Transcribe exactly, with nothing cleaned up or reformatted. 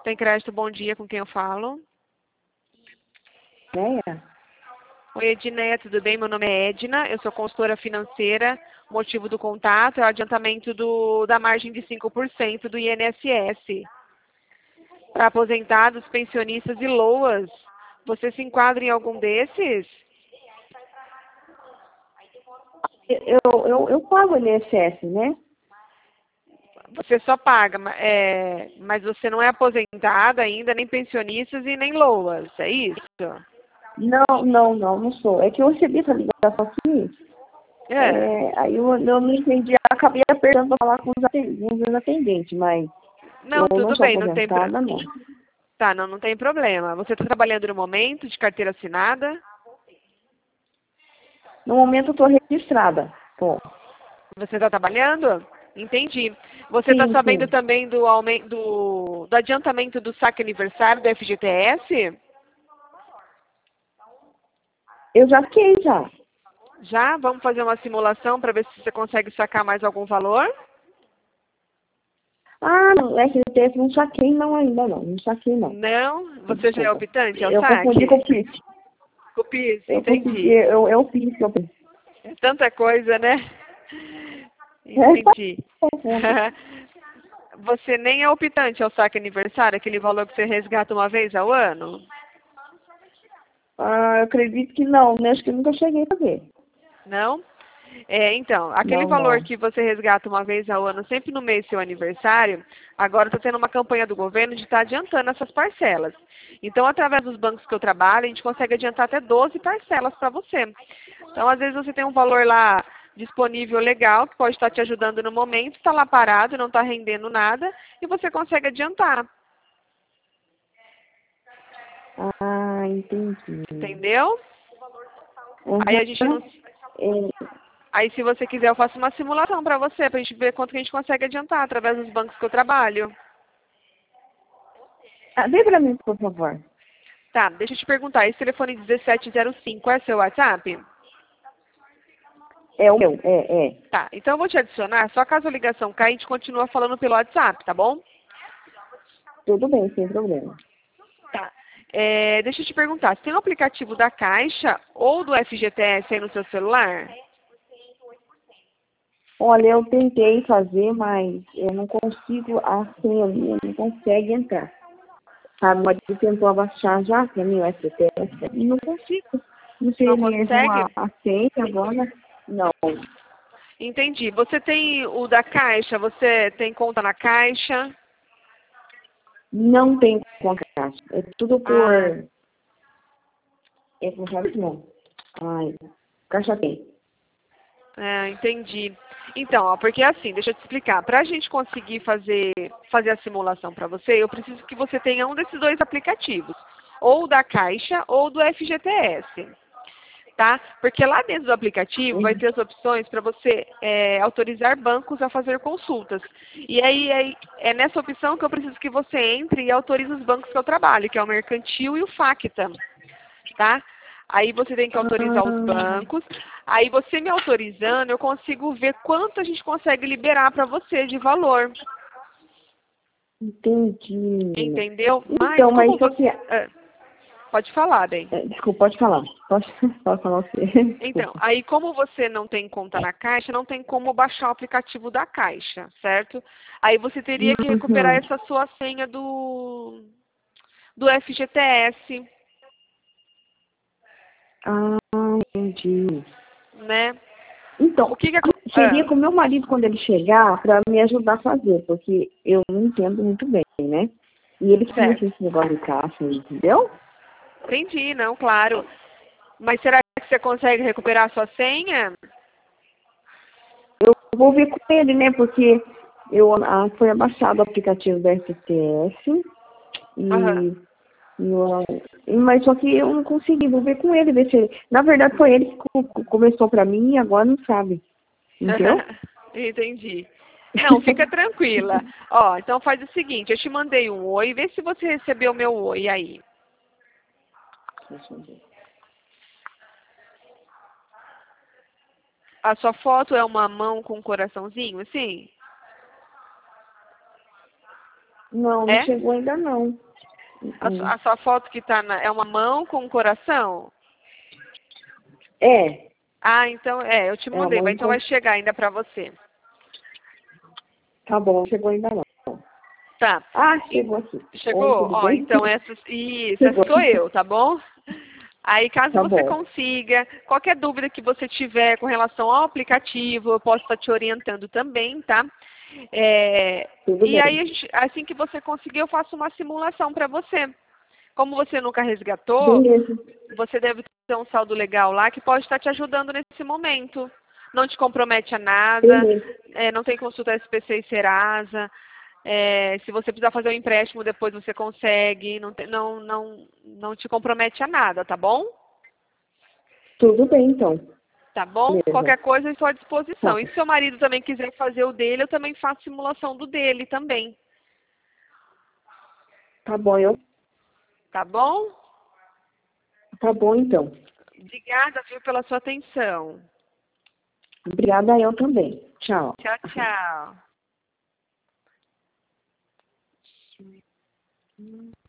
Tem crédito, bom dia, com quem eu falo? Né? Oi, Edneia, tudo bem? Meu nome é Edna, eu sou consultora financeira. O motivo do contato é o adiantamento do, da margem de cinco por cento do I N S S para aposentados, pensionistas e LOAs. Você se enquadra em algum desses? Eu, eu, eu pago o I N S S, né? Você só paga, ma- é, mas você não é aposentada ainda, nem pensionistas e nem LOAs, é isso? Não, não, não, não sou. É que eu recebi essa ligação aqui, É. é, aí eu, eu não entendi, eu acabei apertando para falar com os atendentes, os atendentes, mas Não, eu não tudo sou bem, não tem pro... aposentada, não. Tá, não, não tem problema. Você está trabalhando no momento de carteira assinada? No momento eu estou registrada. Tô. Você está trabalhando? Entendi. Você está Sim, sabendo sim. também do, aumen- do, do adiantamento do saque aniversário do F G T S? Eu já fiquei já. Já? Vamos fazer uma simulação para ver se você consegue sacar mais algum valor? Ah, não, S T F não saquei não ainda não, não saquei não. Não? Você já é Desculpa. optante ao Eu confundi com saque? o P I S. Com o PIS, Eu consegui, entendi. eu, eu fiz que eu fiz. É tanta coisa, né? Entendi. Você nem é optante ao saque aniversário, aquele valor que você resgata uma vez ao ano? Ah, eu acredito que não, né? Acho que eu nunca cheguei a ver. Não? É, então, aquele Não, valor não. que você resgata uma vez ao ano, sempre no mês do seu aniversário, agora está tendo uma campanha do governo de estar adiantando essas parcelas. Então, através dos bancos que eu trabalho, a gente consegue adiantar até doze parcelas para você. Então, às vezes você tem um valor lá disponível legal, que pode estar te ajudando no momento, está lá parado, não está rendendo nada, e você consegue adiantar. Ah, entendi. Entendeu? Aí Uhum. a gente não. É, Aí, se você quiser, eu faço uma simulação para você, para a gente ver quanto que a gente consegue adiantar através dos bancos que eu trabalho. ah, vê pra mim, por favor. Tá, deixa eu te perguntar, esse telefone dezessete zero cinco é seu WhatsApp? É o meu, é, é. Tá, então eu vou te adicionar, só caso a ligação caia, a gente continua falando pelo WhatsApp, tá bom? Tudo bem, sem problema. Tá. É, deixa eu te perguntar, você tem o aplicativo da Caixa ou do F G T S aí no seu celular? Olha, eu tentei fazer, mas eu não consigo, a senha minha não consegue entrar. Sabe, mas ele tentou abaixar já pra mim o S T S e não consigo. Não sei, Não ele errou a, consegue? a senha agora. Não, Entendi. Você tem o da Caixa, você tem conta na Caixa? não tem contrato. É tudo por... Ah, É contrato não. Ai, caixa tem. é, entendi. Então, ó, porque assim, deixa eu te explicar. Para a gente conseguir fazer, fazer a simulação para você, eu preciso que você tenha um desses dois aplicativos. Ou da Caixa ou do F G T S. Tá? Porque lá dentro do aplicativo vai Uhum. ter as opções para você é, autorizar bancos a fazer consultas. E aí, aí é nessa opção que eu preciso que você entre e autorize os bancos que eu trabalho, que é o Mercantil e o Facta. Tá? Aí você tem que autorizar os Ah, bancos. Aí você me autorizando, eu consigo ver quanto a gente consegue liberar para você de valor. entendi. Entendeu? Mas Então, mas como só você. que... é, pode falar, bem. é, desculpa, pode falar. Pode, pode falar você. Então, Desculpa. aí como você não tem conta na Caixa, não tem como baixar o aplicativo da Caixa, certo? Aí você teria que recuperar Uhum. essa sua senha do, do F G T S, Ah, entendi. né? O Então, que que acon- seria ah, com o meu marido quando ele chegar para me ajudar a fazer, porque eu não entendo muito bem, né? E ele que mexe certo. esse negócio de caixa, entendeu? Entendi, não, claro. Mas será que você consegue recuperar a sua senha? Eu vou ver com ele, né? Porque eu, ah, foi abaixado o aplicativo da S T S Aham. e, e eu, e- mas só que eu não consegui, vou ver com ele, ver se ele, na verdade foi ele que co- começou para mim e agora não sabe, entendeu? Entendi. Não, fica tranquila. Ó, então faz o seguinte, eu te mandei um oi, vê se você recebeu o meu oi aí. Deixa eu ver. A sua foto é uma mão com um coraçãozinho, assim? Não, não É? chegou ainda não. A, su- Hum. a sua foto que tá na, é uma mão com um coração? É, Ah, então, é, eu te é uma mandei, vai, mãe então com... vai chegar ainda pra você. Tá bom, chegou ainda não. Tá. Ah, E- chegou aqui. Oi, Chegou? tudo Ó, bem? então essas, isso, essa Chegou. sou eu, tá bom? Aí, caso Tá você bom, consiga, qualquer dúvida que você tiver com relação ao aplicativo, eu posso estar te orientando também, tá? É, tudo e aí, bem. a gente- assim que você conseguir, eu faço uma simulação para você. Como você nunca resgatou, Beleza, você deve ter um saldo legal lá que pode estar te ajudando nesse momento. Não te compromete a nada, beleza. é, não tem consulta S P C e Serasa. É, se você precisar fazer um empréstimo, depois você consegue. Não, te- não, não, não te compromete a nada, tá bom? Tudo bem, então. Tá bom? Beleza. Qualquer coisa, eu estou à disposição. Tá, E se seu marido também quiser fazer o dele, eu também faço simulação do dele também. tá bom, eu... Tá bom? Tá bom, então. Obrigada, viu, pela sua atenção. Obrigada, eu também. Tchau. Tchau, tchau.